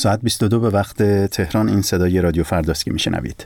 ساعت 22 به وقت تهران. این صدای رادیو فرداست که میشنوید.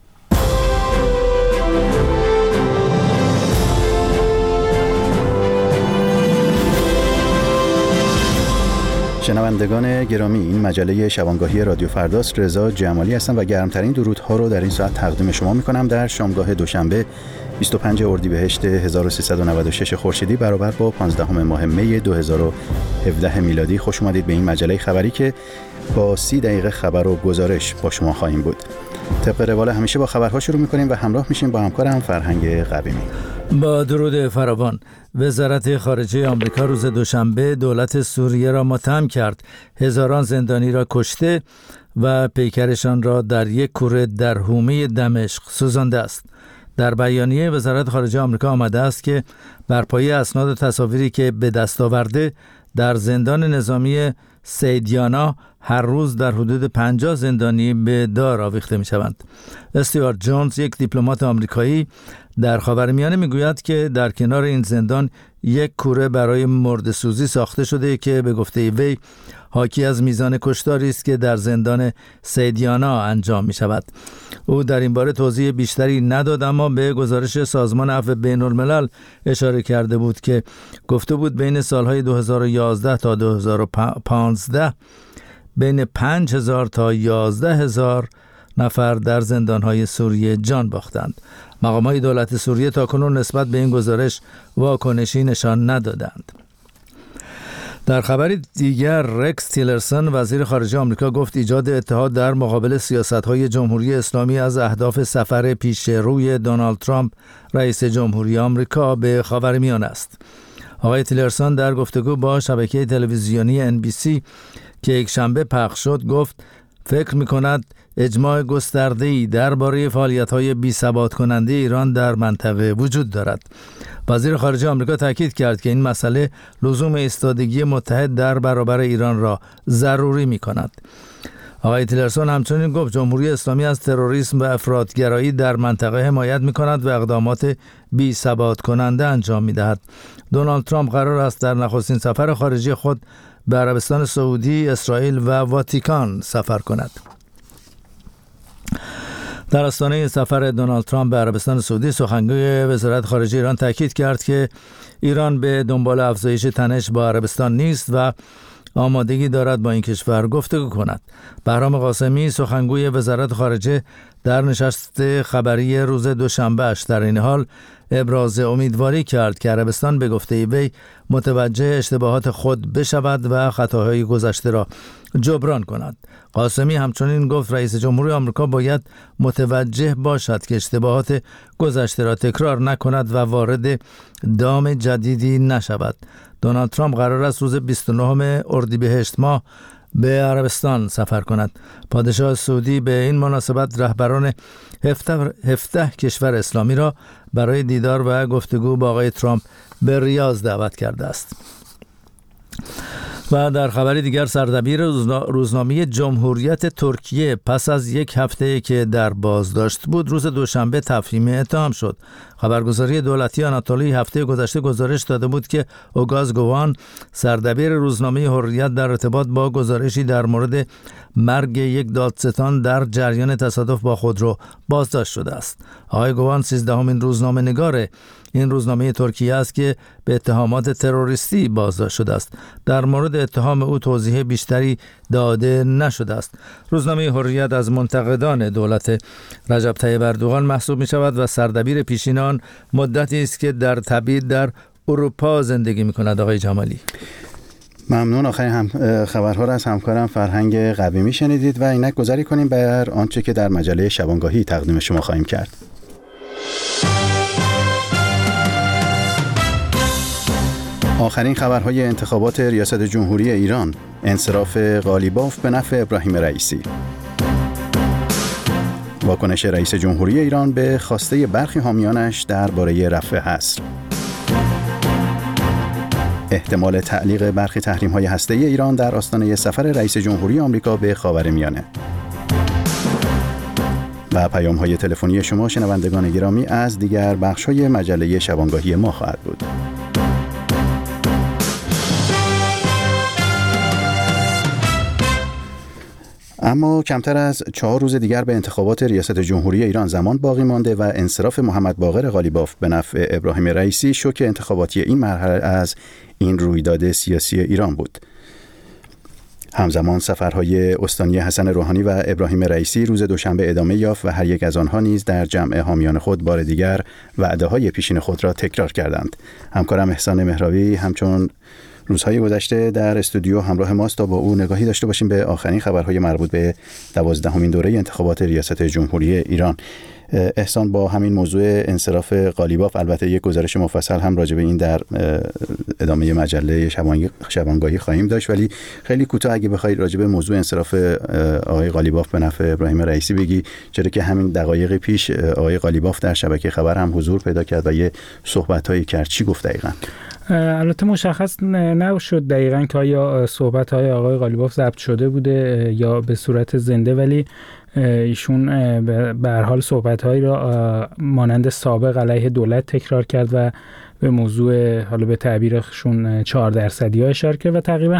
شنوندگان گرامی، این مجله شبانگاهی رادیو فرداست. رضا جمالی هستم و گرمترین درودها رو در این ساعت تقدیم شما میکنم. در شامگاه دوشنبه 25 اردیبهشت 1396 خورشیدی برابر با 15 ماه می 2017 میلادی خوش اومدید به این مجله خبری که با 30 دقیقه خبر و گزارش با شما خواهیم بود. طبق روال همیشه با خبرها شروع میکنیم و همراه میشیم با همکارم فرهنگ قویمی. با درود فراوان. وزارت خارجه آمریکا روز دوشنبه دولت سوریه را متهم کرد هزاران زندانی را کشته و پیکرشان را در یک کوره در حومه دمشق سوزانده است. در بیانیه وزارت خارجه آمریکا آمده است که بر پایه اسناد و تصاویری که به دست آورده در زندان نظامی سیدیانا هر روز در حدود 50 زندانی به دار آویخته می شوند. استیوارت جونز، یک دیپلمات آمریکایی، در خاورمیانه میگوید که در کنار این زندان یک کوره برای مرده‌سوزی ساخته شده که به گفته وی حاکی از میزان کشتاری است که در زندان سیدیانا انجام می شود. او در این باره توضیح بیشتری نداد، اما به گزارش سازمان عفو بین‌الملل اشاره کرده بود که گفته بود بین سالهای 2011 تا 2015 بین 5000 تا 11000 نفر در زندانهای سوریه جان باختند. مقامات دولت سوریه تاکنون نسبت به این گزارش واکنشی نشان ندادند. در خبری دیگر، رکس تیلرسون وزیر خارجه آمریکا گفت ایجاد اتحاد در مقابل سیاست‌های جمهوری اسلامی از اهداف سفر پیش روی دونالد ترامپ رئیس جمهوری آمریکا به خاورمیانه است. آقای تیلرسون در گفتگو با شبکه تلویزیونی NBC که یک شنبه پخش شد گفت فکر می‌کند اجماع گسترده‌ای درباره فعالیت‌های بی‌ثبات کننده ایران در منطقه وجود دارد. وزیر خارجه آمریکا تاکید کرد که این مسئله لزوم ایستادگی متحد در برابر ایران را ضروری می‌کند. آقای تیلرسون همچنین گفت جمهوری اسلامی از تروریسم و افراطگرایی در منطقه حمایت می‌کند و اقدامات بی‌ثبات کننده انجام می‌دهد. دونالد ترامپ قرار است در نخستین سفر خارجی خود به عربستان سعودی، اسرائیل و واتیکان سفر کند. در آستانه سفر دونالد ترامپ به عربستان سعودی، سخنگوی وزارت خارجه ایران تاکید کرد که ایران به دنبال افزایش تنش با عربستان نیست و آمادگی دارد با این کشور گفتگو کند. بهرام قاسمی، سخنگوی وزارت خارجه، در نشست خبری روز دوشنبهش در این حال ابراز امیدواری کرد که عربستان به گفته وی متوجه اشتباهات خود بشود و خطاهای گذشته را جبران کند. قاسمی همچنین گفت رئیس جمهوری آمریکا باید متوجه باشد که اشتباهات گذشته را تکرار نکند و وارد دام جدیدی نشود. دونالد ترامپ قرار است روز 29 اردیبهشت ماه به عربستان سفر کند. پادشاه سعودی به این مناسبت رهبران 17 کشور اسلامی را برای دیدار و گفتگو با آقای ترامپ به ریاض دعوت کرده است. و در خبری دیگر، سردبیر روزنامه جمهوریت ترکیه پس از یک هفته که در بازداشت بود روز دوشنبه تفهیم اتهام شد. خبرگزاری دولتی آناتولی هفته گذشته گزارش داده بود که اوگاز گوان، سردبیر روزنامه حریت، در ارتباط با گزارشی در مورد مرگ یک دادستان در جریان تصادف با خودرو بازداشت شده است. آقای گوان 13مین روزنامه نگار این روزنامه ترکیه است که به اتهامات تروریستی بازداشت شده است. در مورد اتهام او توضیح بیشتری داده نشده است. روزنامه حریت از منتقدان دولت رجب طیب اردوغان محسوب می شود و سردبیر پیشین آن مدتی است که در تبعید در اروپا زندگی می کند. آقای جمالی، ممنون. آخرین خبرها را از همکارم فرهنگ قویمی شنیدید و اینک گذاری کنیم بر آنچه که در مجله شبانگاهی تقدیم شما خواهیم کرد. آخرین خبرهای انتخابات ریاست جمهوری ایران، انصراف قالیباف به نفع ابراهیم رئیسی، واکنش رئیس جمهوری ایران به خواسته برخی حامیانش درباره رفع حصر، احتمال تعلیق برخی تحریم‌های هسته‌ای ایران در آستانه سفر رئیس جمهوری آمریکا به خاورمیانه و پیام‌های تلفنی شما شنوندگان گرامی از دیگر بخش‌های مجله شبانگاهی ما خواهد بود. اما کمتر از 4 روز دیگر به انتخابات ریاست جمهوری ایران زمان باقی مانده و انصراف محمد باقر قالیباف به نفع ابراهیم رئیسی شوک انتخاباتی این مرحله از این رویداد سیاسی ایران بود. همزمان سفرهای استانی حسن روحانی و ابراهیم رئیسی روز دوشنبه ادامه یافت و هر یک از آنها نیز در جمع حامیان خود بار دیگر وعده‌های پیشین خود را تکرار کردند. همکارم احسان مهراوی همچون روزهای گذشته در استودیو همراه ماست تا با او نگاهی داشته باشیم به آخرین خبرهای مربوط به 12مین دوره انتخابات ریاست جمهوری ایران. احسان، با همین موضوع انصراف قالیباف البته یک گزارش مفصل هم راجع به این در ادامه مجله شبانگاهی خواهیم داشت، ولی خیلی کوتاه اگه بخوای راجع به موضوع انصراف آقای قالیباف به نفع ابراهیم رئیسی بگی، چرا که همین دقایق پیش آقای قالیباف در شبکه خبر هم حضور پیدا کرد و یه صحبت‌هایی کرد. چی گفت دقیقاً؟ البته مشخص نشد دقیقاً که آیا صحبت‌های آقای قالیباف ضبط شده بوده یا به صورت زنده، ولی ایشون به هر حال صحبت‌هایی را مانند سابق علیه دولت تکرار کرد و به موضوع حالا به تعبیرشون 4% اشاره کرد و تقریبا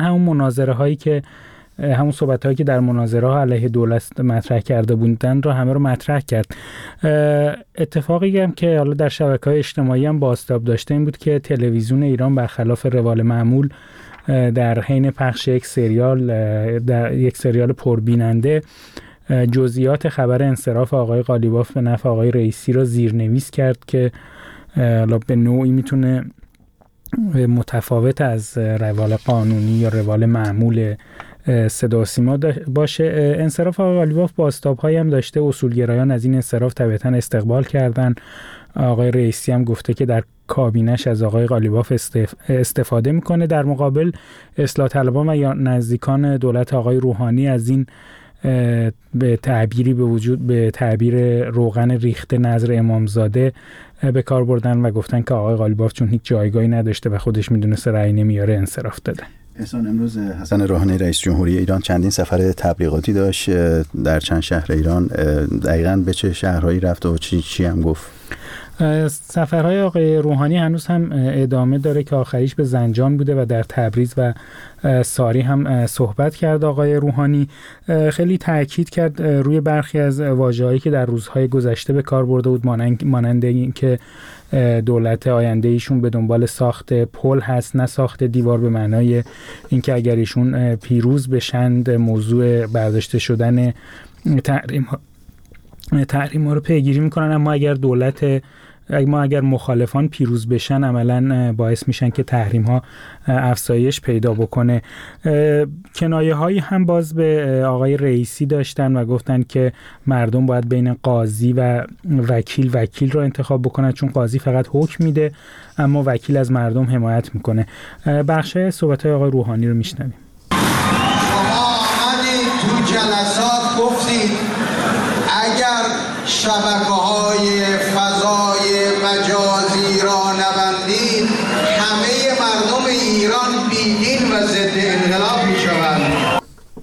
همون صحبت‌هایی که در مناظره‌ها علیه دولت مطرح کرده بودن را همه رو مطرح کرد. اتفاقی هم که حالا در شبکه‌های اجتماعی هم بازتاب داشته این بود که تلویزیون ایران برخلاف روال معمول در حین پخش یک سریال پربیننده جزئیات خبر انصراف آقای قالیباف به نفع آقای رئیسی را زیرنویس کرد که به نوعی میتونه متفاوت از روال قانونی یا روال معمول صدا و سیما باشه. انصراف آقای قالیباف بازتاب‌هایی هم داشته. اصولگرایان از این انصراف طبیعتاً استقبال کردن. آقای رئیسی هم گفته که در کابینش از آقای قالیباف استفاده میکنه. در مقابل اصلاح طلبان و یا نزدیکان دولت آقای روحانی از این به تعبیر روغن ریخته نظر امامزاده به کار بردن و گفتن که آقای قالیباف چون هیچ جایگاهی نداشته و خودش میدونسته رأی نمیاره انصراف دادن. احسان، امروز حسن روحانی رئیس جمهوری ایران چندین سفر تبلیغاتی داشت در چند شهر ایران. دقیقاً به چه شهرهایی رفت و چی هم گفت؟ سفرهای آقای روحانی هنوز هم ادامه داره که آخریش به زنجان بوده و در تبریز و ساری هم صحبت کرد. آقای روحانی خیلی تاکید کرد روی برخی از واژه‌هایی که در روزهای گذشته به کار برده بود، مانند این که دولت آینده ایشون به دنبال ساخت پل هست نه ساخت دیوار، به معنای اینکه اگر ایشون پیروز بشند موضوع برداشته شدن تحریم ها رو پیگیری میکنن، اما اگر مخالفان پیروز بشن عملاً باعث میشن که تحریم ها افزایش پیدا بکنه. کنایه هایی هم باز به آقای رئیسی داشتن و گفتن که مردم باید بین قاضی و وکیل رو انتخاب بکنن، چون قاضی فقط حکم میده اما وکیل از مردم حمایت میکنه. بخشای صحبت های آقای روحانی رو میشنویم. شما آمدید تو جلسات گفتید اگر شبکه‌های فضای مجازی را نبندید همه مردم ایران بی‌دین و ضد انقلاب می‌شوند.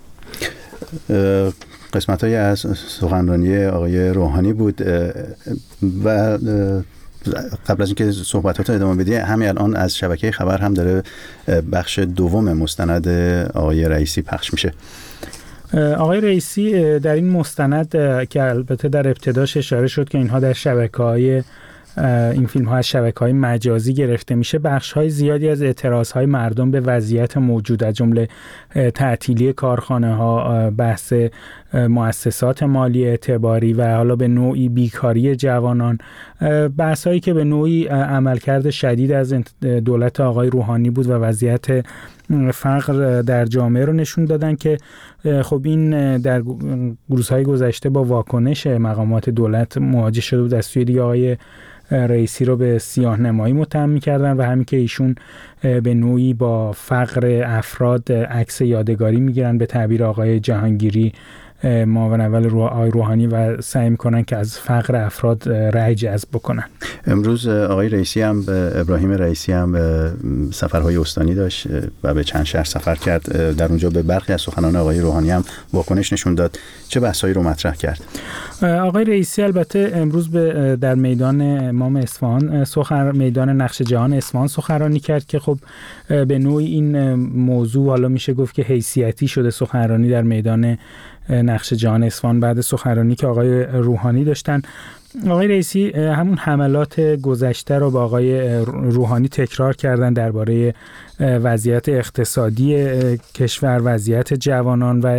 قسمت‌هایی از سخنرانی آقای روحانی بود و قبل از اینکه صحبتات ادامه بدی، همین الان از شبکه خبر هم داره بخش دوم مستند آقای رئیسی پخش میشه. آقای رئیسی در این مستند که البته در ابتداش اشاره شد که اینها در شبکه‌های این فیلم ها از شبکه‌های مجازی گرفته میشه، بخش‌های زیادی از اعتراض‌های مردم به وضعیت موجود از جمله تعطیلی کارخانه‌ها، بحث مؤسسات مالی اعتباری و حالا به نوعی بیکاری جوانان، بحث‌هایی که به نوعی عملکرد شدید از دولت آقای روحانی بود و وضعیت فقر در جامعه رو نشون دادن که خب این در روزهای گذشته با واکنش مقامات دولت مواجه شده بود. از سوی دیگه آقای رئیسی رو به سیاه‌نمایی متهم می‌کردن و همین که ایشون به نوعی با فقر افراد عکس یادگاری می‌گیرن به تعبیر آقای جهانگیری معاون اول آقای روحانی و سعی میکنن که از فقر افراد رأی جذب بکنن. امروز آقای رئیسی هم ابراهیم رئیسی هم سفرهای استانی داشت و به چند شهر سفر کرد. در اونجا به برخی از سخنان آقای روحانی هم واکنش نشون داد. چه بحثایی رو مطرح کرد؟ آقای رئیسی البته امروز در میدان امام اصفهان میدان نقش جهان اصفهان سخنرانی کرد که خب به نوعی این موضوع حالا میشه گفت که حیثیتی شده سخنرانی در میدان نقش جهان اصفهان بعد سخنرانی که آقای روحانی داشتن. آقای رئیسی همون حملات گذشته رو با آقای روحانی تکرار کردن درباره وضعیت اقتصادی کشور، وضعیت جوانان و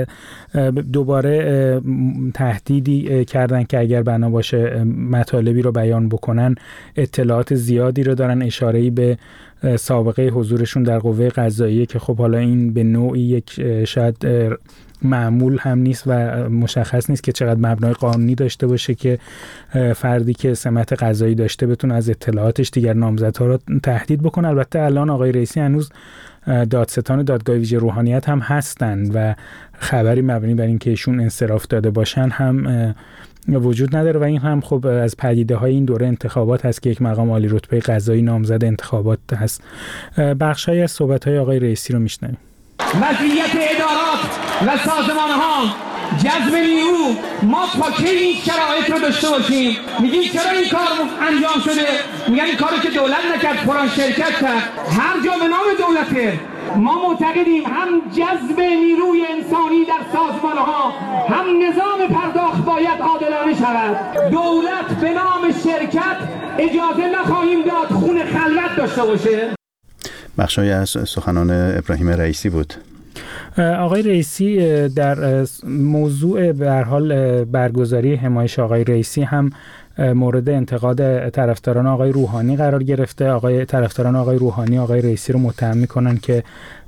دوباره تهدیدی کردن که اگر بنا باشه مطالبی رو بیان بکنن اطلاعات زیادی رو دارن، اشاره‌ای به سابقه حضورشون در قوه قضاییه که خب حالا این به نوعی یک شاید معمول هم نیست و مشخص نیست که چقدر مبنای قانونی داشته باشه که فردی که سمت قضایی داشته بتونه از اطلاعاتش دیگر نامزدها رو تهدید بکنه. البته الان آقای رئیسی هنوز دادستان دادگاه ویژه روحانیت هم هستن و خبری مبنی بر این که ایشون انصراف داده باشن هم وجود نداره و این هم خب از پدیده های این دوره انتخابات هست که یک مقام عالی رتبه قضایی نامزد انتخابات هست. بخشایی از صحبت های آقای رئیسی رو میشنویم. وضعیت ادارات و سازمان‌ها، جذب نیرو، ما تا کی این شرایط رو داشته باشیم؟ میگیم چرا این کار انجام شده؟ میگن این کاری که دولت نکرد، فلان شرکت کرد. هر جا به نام دولته. ما معتقدیم هم جذب نیروی انسانی در سازمان‌ها، هم نظام پرداخت باید عادلانه شود. دولت به نام شرکت اجازه نخواهیم داد خون خلوت داشته باشه. بخشی از سخنان ابراهیم رئیسی بود. آقای رئیسی در موضوع به هر حال برگزاری حمایش آقای رئیسی هم مورد انتقاد طرفداران آقای روحانی قرار گرفته. طرفداران آقای روحانی آقای رئیسی رو متهم می‌کنن که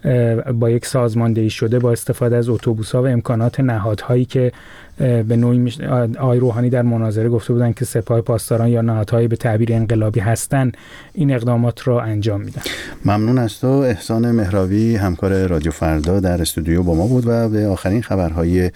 با یک سازماندهی شده با استفاده از اتوبوس‌ها و امکانات نهادهایی که به نوعی آقای روحانی در مناظره گفته بودن که سپاه پاسداران یا نهادهایی به تعبیر انقلابی هستن این اقدامات رو انجام میدن. ممنون از تو. احسان مهراوی همکار رادیو فردا در استودیو با ما بود و به آخرین خبرهای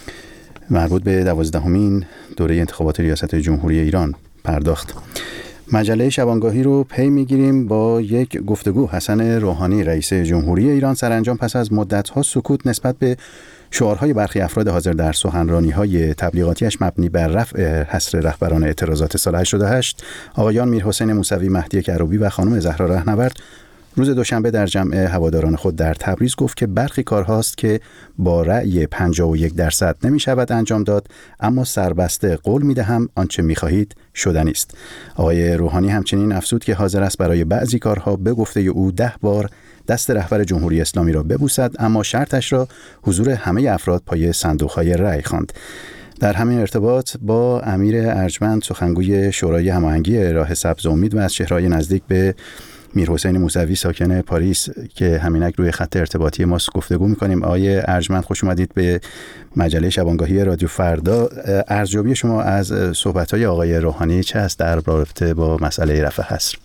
مربوط به 12مین دوره انتخابات ریاست جمهوری ایران پرداخت. مجله شبانگاهی رو پی میگیریم با یک گفتگو. حسن روحانی رئیس جمهوری ایران سرانجام پس از مدت‌ها سکوت نسبت به شعارهای برخی افراد حاضر در سخنرانی‌های تبلیغاتیش مبنی بر رفع حصر رهبران اعتراضات سال 88 آقایان میرحسین موسوی، مهدی کروبی و خانم زهرا رهنورد روز دوشنبه در جمع هواداران خود در تبریز گفت که برخی کارهاست که با رأی 51% نمی شود انجام داد، اما سربسته قول می دهم آنچه می خواهید شدنی است. آقای روحانی همچنین افزود که حاضر است برای بعضی کارها به گفته او 10 بار دست رهبر جمهوری اسلامی را ببوسد، اما شرطش را حضور همه افراد پای صندوق‌های رأی خواند. در همین ارتباط با امیر ارجمند سخنگوی شورای هماهنگی راه سبز امید و از چهره‌های نزدیک به میرحسین موسوی ساکن پاریس که همینک روی خط ارتباطی ماست گفتگو می‌کنیم. آقای ارجمند خوش اومدید به مجله شبانگاهی رادیو فردا. ارزیابی شما از صحبت‌های آقای روحانی چه است در رابطه با مسئله رفع حصر؟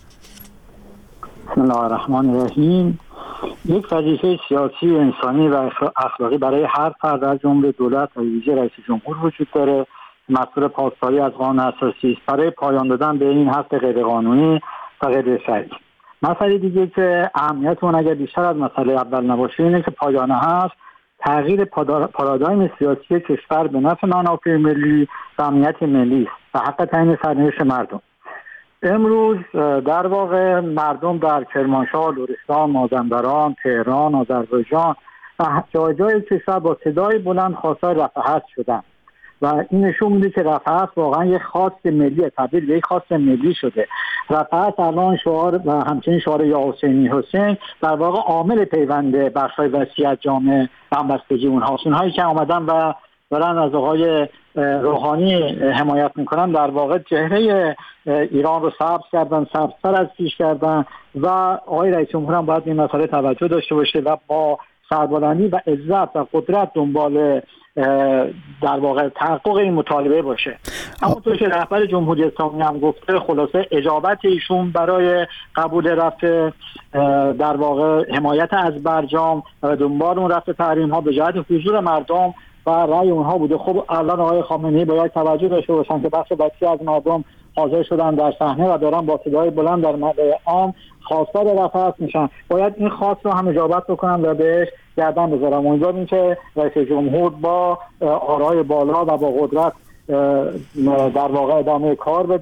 بسم الله الرحمن الرحیم. یک وظیفه سیاسی و انسانی و اخلاقی برای هر فرد از جمله دولت و ویژه رئیس جمهور وجود داره، مسئول پاسداری از قانون اساسی است برای پایان دادن به این حق غیرقانونی و غیر شرعی. مسئله دیگه که اهمیت اون اگر بیشتر از مسئله اول نباشه اینه که پایانه هست تغییر پارادایم سیاسی کشور به نفع منافع ملی و امنیت ملی و حق تعیین سرنوشت مردم. امروز در واقع مردم در کرمانشاه، لرستان، مازندران، تهران، آذربایجان و جای کشور با صدای بلند خواستار رفع حصر شدن و این نشون میده که رفع حصر واقعا یک خواست ملی، تبدیل به یک خواست ملی شده. رفع حصر الان شعار و همچنین شعار یا حسینی حسین در واقع عامل پیوند بخشای وسیع از جامعه و همبستگی اونهاست. اونهایی که آمدن و دارن از آقای روحانی حمایت میکنن در واقع چهره ایران رو سبز کردن، سبزتر از پیش کردن و آقای رئیس جمهور هم باید این مسئله توجه داشته باشه و با سربلندی و عزت و قدرت دنبال در واقع تحقق این مطالبه باشه. همونطور که رهبر جمهوری اسلامی هم گفته، خلاصه اجابت ایشون برای قبول رفع در واقع حمایت از برجام و دنبال اون رفع تحریم ها به جهت حضور مردم و رأی اونها بوده. خب الان آقای خامنه‌ای باید توجه داشته باشن که بخش وسیع از مردم حاضر شدن در صحنه و دارن با صدای بلند در مقام عام خواستار رفع حصر میشن. باید این خواست رو هم اجابت بکنن و بهش گردن بذارم. امیدواریم که رئیس جمهور با آرای بالا و با قدرت در واقع ادامه کار بده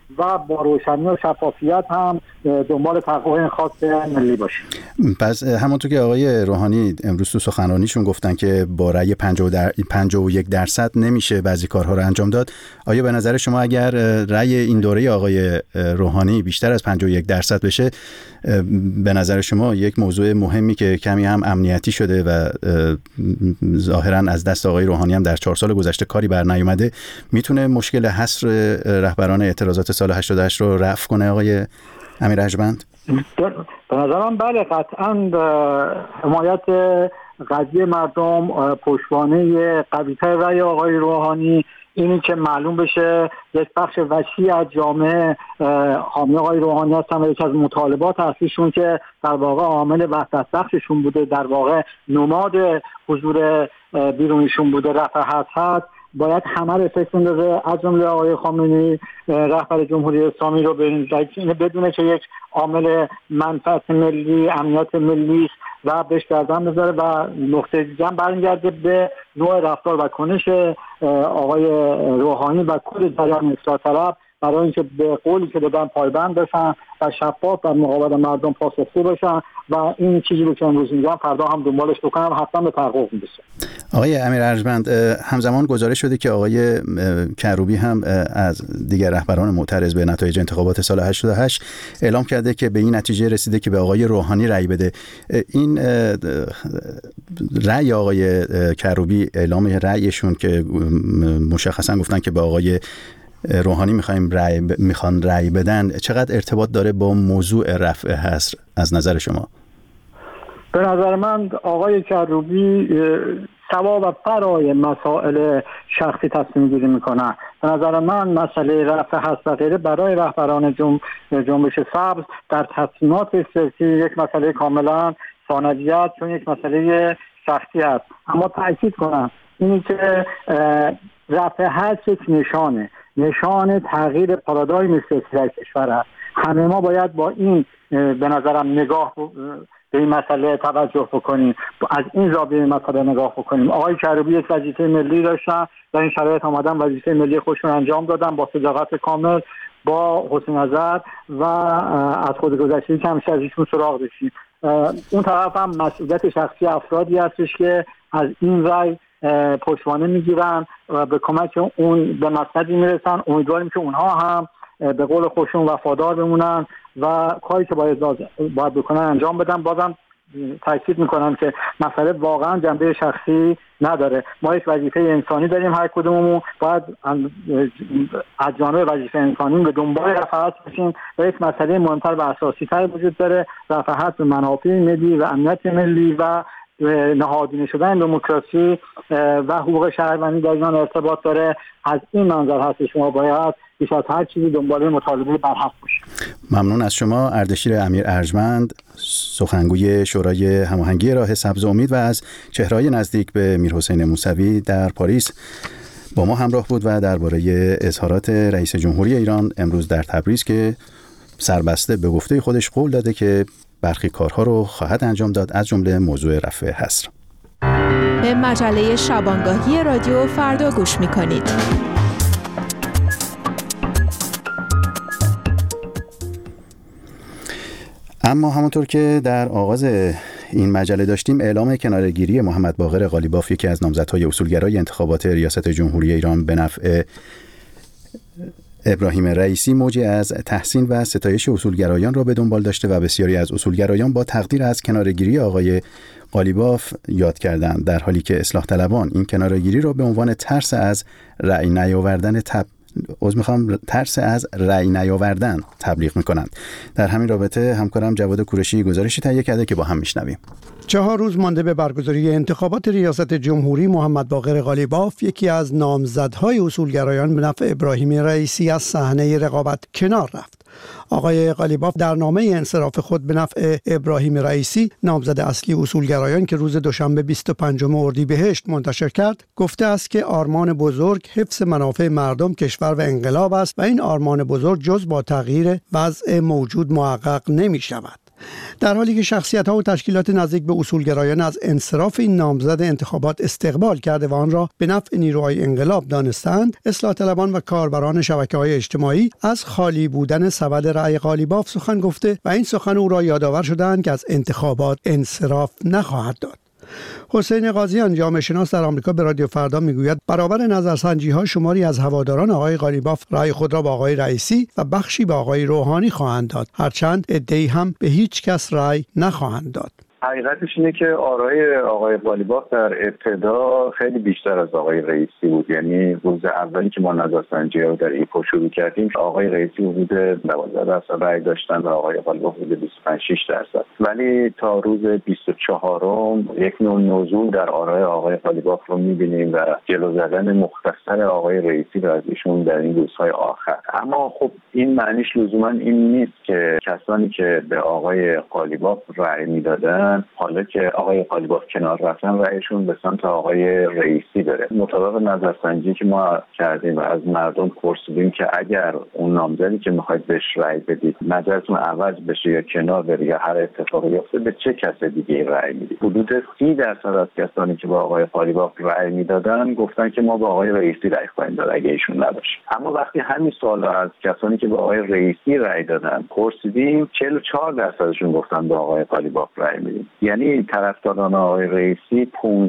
و با روشنی و شفافیت هم دنبال تحقق این خواست ملی باشیم. پس همونطور که آقای روحانی امروز تو سخنرانیشون گفتن که با رأی 51% نمیشه بعضی کارها رو انجام داد، آیا به نظر شما اگر رأی این دوره آقای روحانی بیشتر از 51% بشه، به نظر شما یک موضوع مهمی که کمی هم امنیتی شده و ظاهراً از دست آقای روحانی هم در 4 سال گذشته کاری بر نیامده، میتونه مشکل حصر رهبران اعتراضات سال 88 رو رفع کنه آقای امیر ارجمند؟ به نظرم بله، قطعاً حمایت قضیه مردم، پشتوانه قوی‌تر رأی آقای روحانی، اینی که معلوم بشه یک بخش وسیع از جامعه حامی آقای روحانی هستن و یکی از مطالبات اصلیشون که در واقع عامل وحدت بخششون بوده، در واقع نماد حضور بیرونیشون بوده، رفع حسد، باید همه رو فکر بندازه، از جمله آقای خامنه‌ای رهبر جمهوری اسلامی رو بدونه که یک عامل منفعت ملی، امنیت ملی و بهش گردن بذاره و نقطه دیگه هم برمیگرده به نوع رفتار و کنش آقای روحانی و کل جریان اصلاح طلب برای اینکه به قولی که دادن پایبند بشن و شفاف در مقابل مردم پاسخگو باشن و این چیزی رو که امروز میگم فردا هم دنبالش بکنم، حتما به تحقق میرسه. آقای امیر ارجمند، همزمان گزارش شده که آقای کروبی هم از دیگر رهبران معترض به نتایج انتخابات سال 88 اعلام کرده که به این نتیجه رسیده که به آقای روحانی رأی بده. این رأی آقای کروبی، اعلام رأیشون که مشخصا گفتن که به آقای روحانی میخوان رأی بدن، چقدر ارتباط داره با موضوع رفع حصر از نظر شما؟ به نظر من آقای کروبی سوا و برای مسائل شخصی تصمیم گیری میکنن. به نظر من مسئله رفع حصر و غیره برای رهبران جنبش سبز در تصمیمات سیاسی یک مسئله کاملا ثانویت، چون یک مسئله شخصی است. اما تأکید کنم اینی که رفع حصر یک نشان تغییر پارادایم سیاسی در کشور است. همه ما باید با این به نظرم نگاه به این مسئله توجه بکنیم، از این زاویه این مسئله نگاه بکنیم. آقای کروبی یک وظیفه ملی داشتن، در این شرایط آمدن وظیفه ملی خودشون انجام دادن با صداقت کامل، با حسن نظر و از خودگذشتگی که همیشه از ایشون سراغ داشتیم. اون طرف هم مسئولیت شخصی افرادی هستش که از این رأی پشتوانه میگیرن و به کمک اون به مقصدی میرسن. امیدواریم که اونها هم به قول خودشون وفادار بمونن و کاری که باید بکنن انجام بدن. بازم تاکید میکنم که مسئله واقعا جنبه شخصی نداره. ما یک وظیفه انسانی داریم، هر کدوممون باید از جانب وظیفه انسانی به دنبال رفع حصر باشیم و یک مسئله مهمتر و اساسی تر وجود داره، رفع حصر منافع ملی و امنیت ملی و نهادینه شدن دموکراسی و حقوق شهروندی در ایران ارتباط داره. از این منظر هست شما باید بیش از هر چیزی دنبال مطالبه برحق باشید. ممنون از شما اردشیر امیر ارجمند، سخنگوی شورای هماهنگی راه سبز امید و از چهره‌های نزدیک به میرحسین موسوی در پاریس با ما همراه بود و درباره اظهارات رئیس جمهوری ایران امروز در تبریز که سربسته به گفته خودش قول داده که برخی کارها رو خواهد انجام داد، از جمله موضوع رفع حصر. به مجله شبانگاهی رادیو فردا گوش می‌کنید. اما همونطور که در آغاز این مجله داشتیم، اعلام کناره‌گیری محمد باقر قالیباف، یکی از نامزدهای اصولگرای انتخابات ریاست جمهوری ایران به نفع ابراهیم رئیسی، موجی از تحسین و ستایش اصولگرایان را به دنبال داشته و بسیاری از اصولگرایان با تقدیر از کناره‌گیری آقای قالیباف یاد کردند، در حالی که اصلاح طلبان این کناره‌گیری را به عنوان ترس از رأی نیاوردن تبلیغ می‌کنند. در همین رابطه همکارم جواد کوروشی گزارشی تهیه کرده که با هم میشنویم. 4 روز مانده به برگزاری انتخابات ریاست جمهوری، محمد باقر قالیباف، یکی از نامزدهای اصولگرایان به نفع ابراهیم رئیسی، از صحنه رقابت کنار رفت. آقای قالیباف در نامه انصراف خود به نفع ابراهیم رئیسی، نامزد اصلی اصولگرایان که روز دوشنبه 25 اردیبهشت منتشر کرد، گفته است که آرمان بزرگ حفظ منافع مردم، کشور و انقلاب است و این آرمان بزرگ جز با تغییر وضع موجود محقق نمی شود. در حالی که شخصیت‌ها و تشکیلات نزدیک به اصولگرایان از انصراف این نامزد انتخابات استقبال کرده و آن را به نفع نیروهای انقلاب دانستند، اصلاح طلبان و کاربران شبکه‌های اجتماعی از خالی بودن سبد رأی قالیباف سخن گفته و این سخن او را یادآور شدند که از انتخابات انصراف نخواهد داد. حسین قاضیان جامعه شناس در آمریکا به رادیو فردا میگوید برابر نظرسنجی‌ها شماری از هواداران آقای قالیباف رأی خود را به آقای رئیسی و بخشی به آقای روحانی خواهند داد، هرچند عده‌ای هم به هیچ کس رأی نخواهند داد. حقیقتش اینه که آرای آقای قالیباف در ابتدا خیلی بیشتر از آقای رئیسی بود. یعنی روز اولی که ما نظرسنجی رو در ایپو شروع کردیم، آقای رئیسی حدود 12% رأی داشتن و آقای قالیباف حدود 25-6%. ولی تا روز 24م یک نوع نزول در آرای آقای قالیباف رو می‌بینیم و جلو زدن مختصر آقای رئیسی رو از ایشون در این روزهای آخر. اما خب این معنیش لزوما این نیست که کسانی که به آقای قالیباف رأی میدادن حالا که آقای قالیباف کنار رفتن رأیشون به سمت آقای رئیسی بره. مطابق نظرسنجی که ما کردیم و از مردم پرسیدیم که اگر اون نامزدی که میخواید بهش رأی بدید نظرتون عوض بشه یا کنار بره یا هر اتفاقی بیفته، به چه کس دیگه رأی میدید؟ حدود 30% از کسانی که با آقای قالیباف رأی میدادن گفتن که ما با آقای رئیسی رأی خواهیم داد اگه ایشون نباشه. اما وقتی همین سوال از کسانی که با آقای رئیسی رأی دادن پرسیدیم، 44%شون گفتن با آقای قالیباف رأی میدیم. یعنی طرفداران آقای رئیسی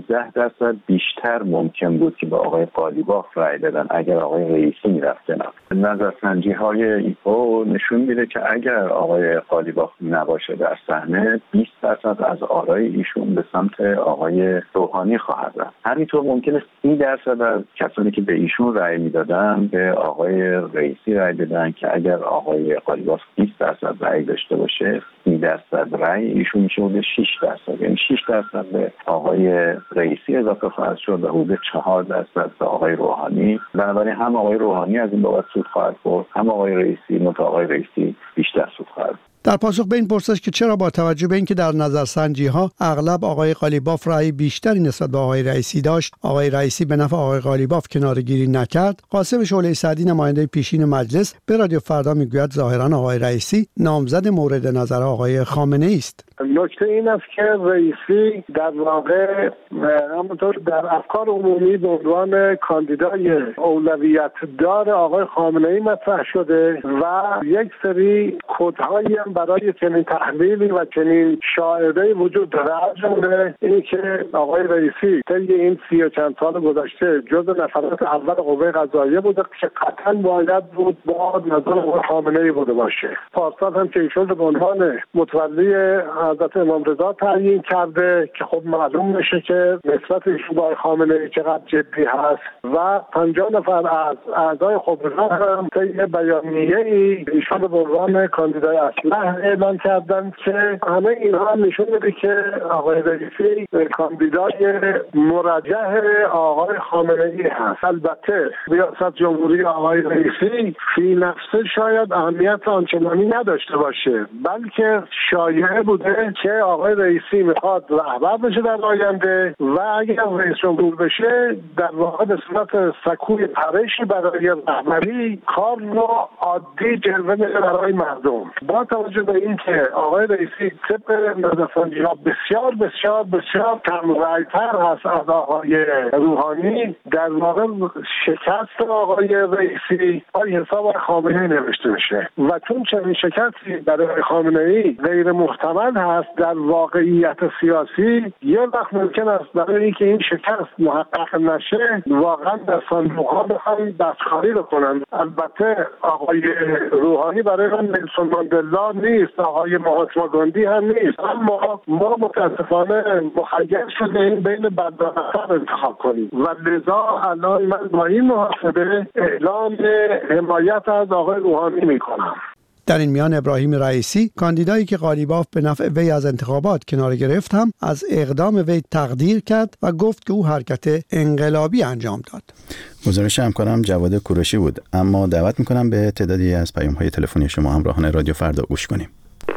15% بیشتر ممکن بود که با آقای قالیباف رأی بدن اگر آقای رئیسی میرفته. نظرسنجی های ایپو نشون میده که اگر آقای قالیباف نباشه در صحنه، 20% از آرای ایشون به سمت آقای روحانی خواهد رفت. همینطور ممکنه 30% از کسانی که به ایشون رأی میدادن به آقای رئیسی رأی بدن که اگر آقای قالیباف 20% رأی داشته باشه، 30% رأی ایشون میشه حدود 6%. یعنی 6% به آقای رئیسی اضافه خواهد شد و حدود 4% به آقای روحانی. بنابراین هم آقای روحانی از این بابت سود خواهد برد، هم آقای رئیسی، منتها آقای رئیسی بیشتر سود خواهد. در پاسخ به این پرسش که چرا با توجه به اینکه در نظرسنجی‌ها اغلب آقای قالیباف رأی بیشتری نسبت به آقای رئیسی داشت، آقای رئیسی به نفع آقای قالیباف کناره‌گیری نکرد، قاسم شعله سعدی نماینده پیشین مجلس به رادیو فردا میگوید ظاهراً آقای رئیسی نامزد مورد نظر آقای خامنه‌ای است. نکته این است که رئیسی در واقع همونطور در افکار عمومی به عنوان کاندیدای اولویت دار آقای خامنه‌ای مطرح شده و یک سری کدهایی هم برای چنین تحلیلی و چنین شاهدی وجود داره. از جمله اینکه آقای رئیسی طی این 30 و چند سال گذشته جزو نفرات اول قوه قضاییه بوده که قطعا باید بود با نظر آقای خامنه‌ای بوده باشه. پارسال هم که ایشون به عنوان متولی حضرت امام رضا تعیین کرده که خب معلوم میشه که نسبت ایشون با خامنه‌ای چقدر جدی هست و 50 نفر از اعضای خبرگان هم طی بیانیه‌ای ایشون به عنوان کاندیدای اصلی اعلام کردن که همه اینها هم نشون میده که آقای رئیسی کاندیدای مرجح آقای خامنه‌ای هست. البته ریاست جمهوری آقای رئیسی فی نفسه شاید اهمیت آنچنانی نداشته باشه، بلکه شایعه بوده که آقای رئیسی میخواد رهبر بشه در آینده و اگر رئیس جمهور بشه در واقع به صورت سکوی پرشی برای رهبری کار رو عادی جلوه میده برای مردم. با توجه به اینکه آقای رئیسی طبق نظرسنجی‌ها بسیار بسیار بسیار کم رأی‌تر هست از آقای روحانی، در واقع شکست آقای رئیسی با حساب خامنه‌ای نوشته میشه و چون چنین شکستی برای خامنه‌ای غیر محتمل هست در واقعیت سیاسی، یه وقت ممکن است برای اینکه این شکست محقق نشه واقعا در صندوق‌ها بخوان دستکاری بکنن. البته آقای روحانی برای من نلسون ماندلا نیست، آقای مهاتما گاندی هم نیست، اما ما متاسفانه مخیر شده بین بدبخت‌ها انتخاب کنیم و لذا الان من با این محاسبه اعلام حمایت از آقای روحانی میکنم. در این میان ابراهیم رئیسی کاندیدایی که قالیباف به نفع وی از انتخابات کنار گرفت هم از اقدام وی تقدیر کرد و گفت که او حرکت انقلابی انجام داد. گزارش همکارم جواد کوروشی بود. اما دعوت میکنم به تعدادی از پیام‌های تلفنی شما همراهان رادیو فردا گوش کنیم.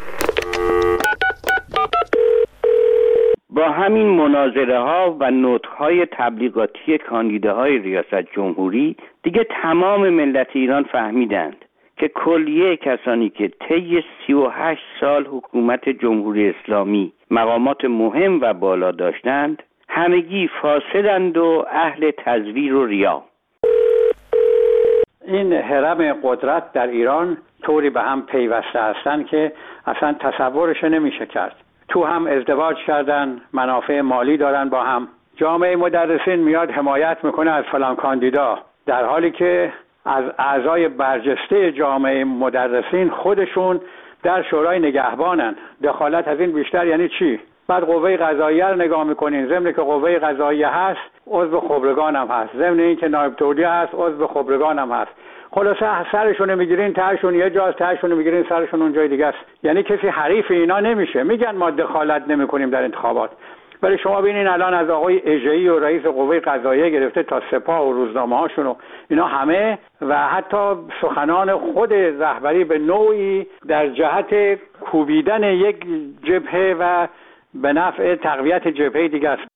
با همین مناظره ها و نطق‌های تبلیغاتی کاندیداهای ریاست جمهوری دیگه تمام ملت ایران فهمیدند که کلیه کسانی که طی 38 سال حکومت جمهوری اسلامی مقامات مهم و بالا داشتند همگی فاسدند و اهل تزویر و ریا. این هرم قدرت در ایران طوری به هم پیوسته هستند که اصلا تصورش نمیشه کرد. تو هم ازدواج کردن، منافع مالی دارن با هم. جامعه مدرسین میاد حمایت میکنه از فلان کاندیدا، در حالی که از اعضای برجسته جامعه مدرسین خودشون در شورای نگهبانن. دخالت از این بیشتر یعنی چی؟ بعد قوه قضاییه رو نگاه میکنین، ضمن که قوه قضاییه هست عضو خبرگان هم هست، ضمن این که نایب تولیه هست عضو خبرگان هم هست. خلاصه سرشون میگیرین، تهشون یه جاست، تهشون میگیرین سرشون اون جای دیگه است. یعنی کسی حریف اینا نمیشه. میگن ما دخالت نمیکنیم در انتخابات، ولی شما ببینین الان از آقای اژه‌ای و رئیس قوه قضاییه گرفته تا سپاه و روزنامه‌هاشون و اینا همه و حتی سخنان خود رهبری به نوعی در جهت کوبیدن یک جبهه و به نفع تقویت جبهه دیگه است.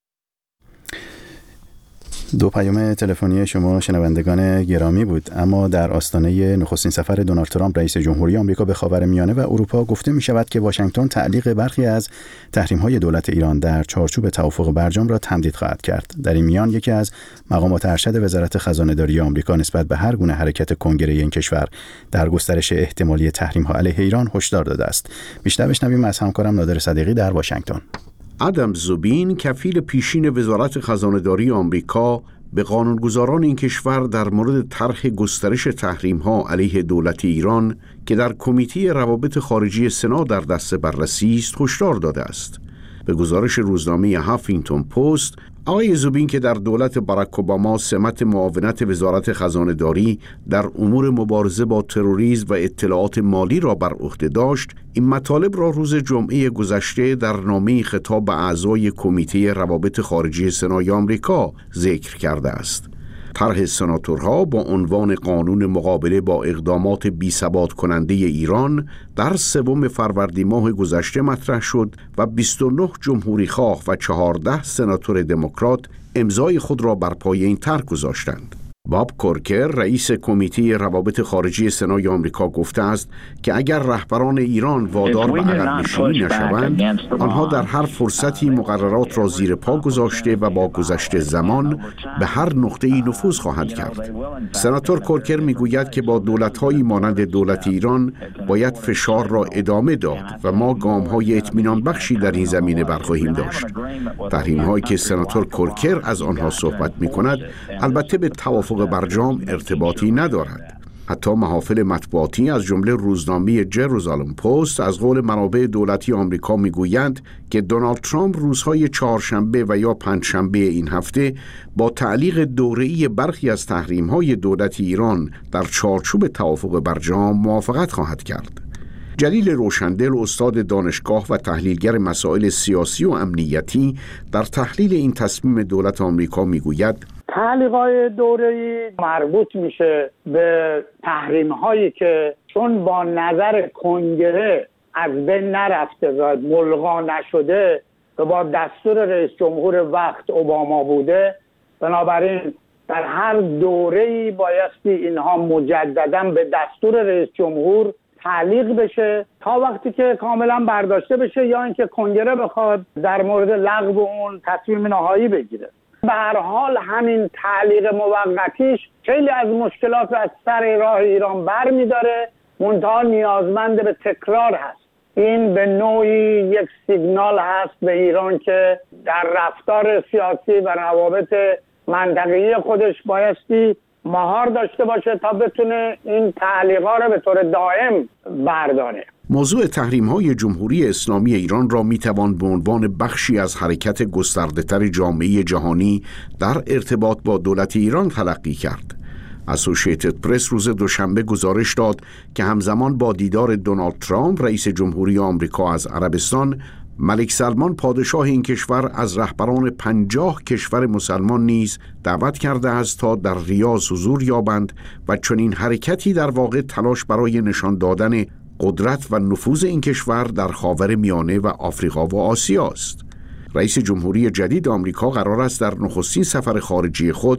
دو پیام تلفنی شما شنوندگان گرامی بود. اما در آستانه نخستین سفر دونالد ترامپ رئیس جمهوری آمریکا به خاورمیانه و اروپا گفته می شود که واشنگتن تعلیق برخی از تحریم‌های دولت ایران در چارچوب توافق برجام را تمدید خواهد کرد. در این میان یکی از مقامات ارشد وزارت خزانه‌داری آمریکا نسبت به هر گونه حرکت کنگره این کشور در گسترش احتمالی تحریم‌ها علیه ایران هشدار داده است. بیشتر بشنویم از همکارم نادر صدیقی در واشنگتن. آدم زوبین کفیل پیشین وزارت خزانه‌داری آمریکا به قانونگذاران این کشور در مورد طرح گسترش تحریم‌ها علیه دولت ایران که در کمیته روابط خارجی سنا در دست بررسی است هشدار داده است. به گزارش روزنامه هافینگتون پست، آقای زوبین که در دولت باراک اوباما سمت معاونت وزارت خزانه‌داری در امور مبارزه با تروریسم و اطلاعات مالی را بر عهده داشت، این مطالب را روز جمعه گذشته در نامه خطاب به اعضای کمیته روابط خارجی سنای آمریکا ذکر کرده است. طرح سناتورها با عنوان قانون مقابله با اقدامات بی‌ثبات کننده ایران در 3 فروردین ماه گذشته مطرح شد و 29 جمهوری خواه و 14 سناتور دموکرات امضای خود را بر پای این طرح گذاشتند. باب کورکر رئیس کمیته روابط خارجی سنای آمریکا گفته است که اگر رهبران ایران وادار به عقب‌نشینی نشوند، آنها در هر فرصتی مقررات را زیر پا گذاشته و با گذشت زمان به هر نقطه‌ای نفوذ خواهند کرد. سناتور کورکر میگوید که با دولت‌هایی مانند دولت ایران باید فشار را ادامه داد و ما گام‌های اطمینان بخشی در این زمینه برخواهیم داشت. تحریم‌هایی که سناتور کورکر از آنها صحبت می‌کند البته به توافق برجام ارتباطی ندارد. حتی محافل مطبوعاتی از جمله روزنامه جروزالم پست از قول منابع دولتی آمریکا میگویند که دونالد ترامپ روزهای چهارشنبه و یا پنجشنبه این هفته با تعلیق دوره‌ای برخی از تحریم‌های دولت ایران در چارچوب توافق برجام موافقت خواهد کرد. جلیل روشندل استاد دانشگاه و تحلیلگر مسائل سیاسی و امنیتی در تحلیل این تصمیم دولت آمریکا میگوید تعلیق‌های دوره‌ای مربوط میشه به تحریم‌هایی که چون با نظر کنگره از بین نرفته و ملغا نشده و با دستور رئیس جمهور وقت اوباما بوده، بنابراین در هر دوره‌ای بایستی اینها مجدداً به دستور رئیس جمهور تعلیق بشه تا وقتی که کاملا برداشته بشه یا اینکه کنگره بخواد در مورد لغو اون تصمیم نهایی بگیره. به هر حال همین تعلیق موقتیش خیلی از مشکلات رو از سر راه ایران بر می‌داره، منتها نیازمند به تکرار هست. این به نوعی یک سیگنال هست به ایران که در رفتار سیاسی و روابط منطقه‌ای خودش بایستی مهار داشته باشه تا بتونه این تعلیق‌ها رو به طور دائم برداره. موضوع تحریم‌های جمهوری اسلامی ایران را می‌توان به عنوان بخشی از حرکت گسترده‌تر جامعه جهانی در ارتباط با دولت ایران تلقی کرد. اسوشییتد پرس روز دوشنبه گزارش داد که همزمان با دیدار دونالد ترامپ رئیس جمهوری آمریکا از عربستان، ملک سلمان پادشاه این کشور از رهبران 50 کشور مسلمان نیز دعوت کرده است تا در ریاض حضور یابند و چنین حرکتی در واقع تلاش برای نشان دادن قدرت و نفوذ این کشور در خاورمیانه و آفریقا و آسیا است. رئیس جمهوری جدید آمریکا قرار است در نخستین سفر خارجی خود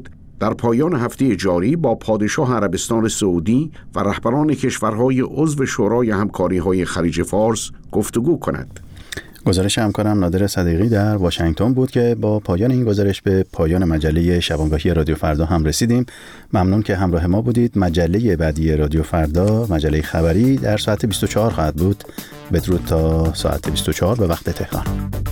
در پایان هفته جاری با پادشاه عربستان سعودی و رهبران کشورهای عضو شورای همکاری‌های خلیج فارس گفتگو کند. گزارش همکارم نادر صدیقی در واشنگتن بود که با پایان این گزارش به پایان مجله شبانگاهی رادیو فردا هم رسیدیم. ممنون که همراه ما بودید. مجله بعدی رادیو فردا، مجله خبری، در ساعت 24 خواهد بود. بدرود تا ساعت 24 به وقت تهران.